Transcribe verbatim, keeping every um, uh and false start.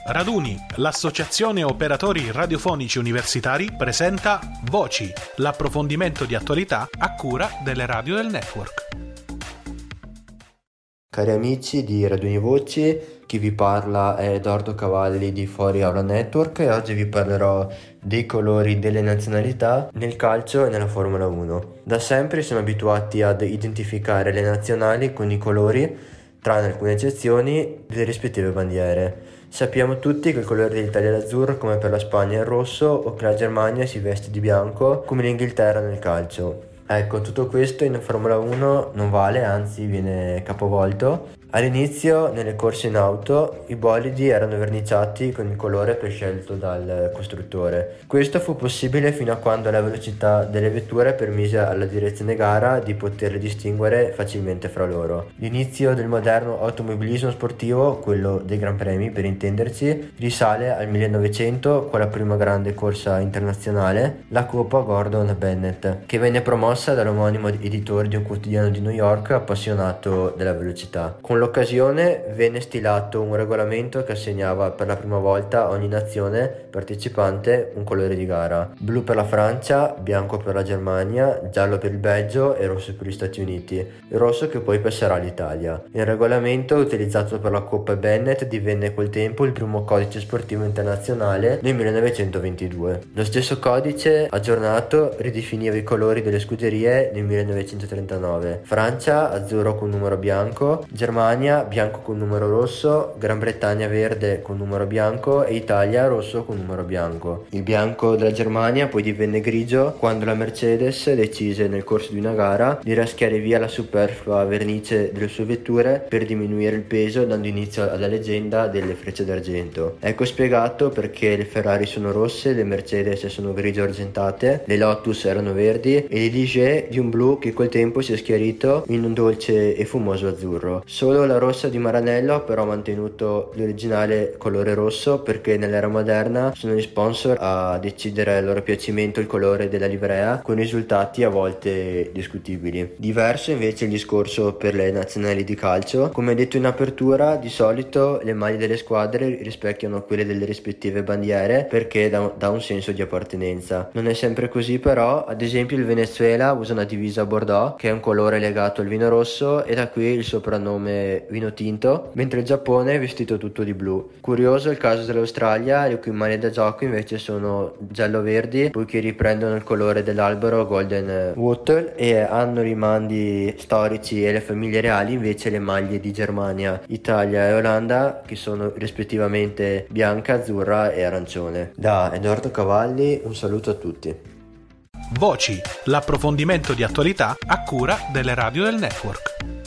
Raduni, l'associazione operatori radiofonici universitari presenta Voci, l'approfondimento di attualità a cura delle radio del network. Cari amici di Raduni Voci, chi vi parla è Edoardo Cavalli di Fuori Aula Network e oggi vi parlerò dei colori delle nazionalità nel calcio e nella Formula uno. Da sempre siamo abituati ad identificare le nazionali con i colori, tranne alcune eccezioni, delle rispettive bandiere. Sappiamo tutti che il colore dell'Italia è l'azzurro come per la Spagna è il rosso o che la Germania si veste di bianco come l'Inghilterra nel calcio. Ecco, tutto questo in Formula uno non vale, anzi viene capovolto. All'inizio, nelle corse in auto, i bolidi erano verniciati con il colore prescelto dal costruttore. Questo fu possibile fino a quando la velocità delle vetture permise alla direzione gara di poterle distinguere facilmente fra loro. L'inizio del moderno automobilismo sportivo, quello dei Gran Premi per intenderci, risale al millenovecento con la prima grande corsa internazionale, la Coppa Gordon Bennett, che venne promossa dall'omonimo editore di un quotidiano di New York appassionato della velocità. Con l'occasione venne stilato un regolamento che assegnava per la prima volta a ogni nazione partecipante un colore di gara: blu per la Francia, bianco per la Germania, giallo per il Belgio e rosso per gli Stati Uniti, il rosso che poi passerà all'Italia. Il regolamento utilizzato per la Coppa Bennett divenne col tempo il primo codice sportivo internazionale nel millenovecentoventidue. Lo stesso codice aggiornato ridefiniva i colori delle scuderie nel millenovecentotrentanove: Francia azzurro con numero bianco, Germania bianco con numero rosso, Gran Bretagna verde con numero bianco e Italia rosso con numero bianco. Il bianco della Germania poi divenne grigio quando la Mercedes decise nel corso di una gara di raschiare via la superflua vernice delle sue vetture per diminuire il peso, dando inizio alla leggenda delle frecce d'argento. Ecco spiegato perché le Ferrari sono rosse, le Mercedes sono grigio argentate, le Lotus erano verdi e le Ligier di un blu che col tempo si è schiarito in un dolce e fumoso azzurro. Solo la rossa di Maranello ha però mantenuto l'originale colore rosso, perché nell'era moderna sono gli sponsor a decidere al loro piacimento il colore della livrea, con risultati a volte discutibili. Diverso invece il discorso per le nazionali di calcio. Come detto in apertura, di solito le maglie delle squadre rispecchiano quelle delle rispettive bandiere perché dà, dà un senso di appartenenza. Non è sempre così però. Ad esempio il Venezuela usa una divisa bordeaux, che è un colore legato al vino rosso, e da qui il soprannome vino tinto, mentre il Giappone è vestito tutto di blu. Curioso il caso dell'Australia, le cui maglie da gioco invece sono giallo-verdi, poiché riprendono il colore dell'albero Golden Wattle, e hanno rimandi storici e le famiglie reali invece le maglie di Germania, Italia e Olanda, che sono rispettivamente bianca, azzurra e arancione. Da Edoardo Cavalli un saluto a tutti. Voci, l'approfondimento di attualità a cura delle radio del network.